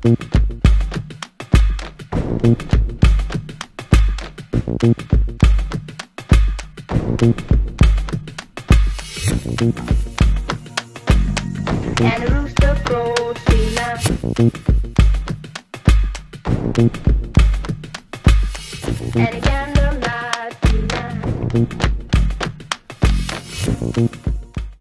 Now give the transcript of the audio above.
And the rooster crows three times. And the candlelight tonight.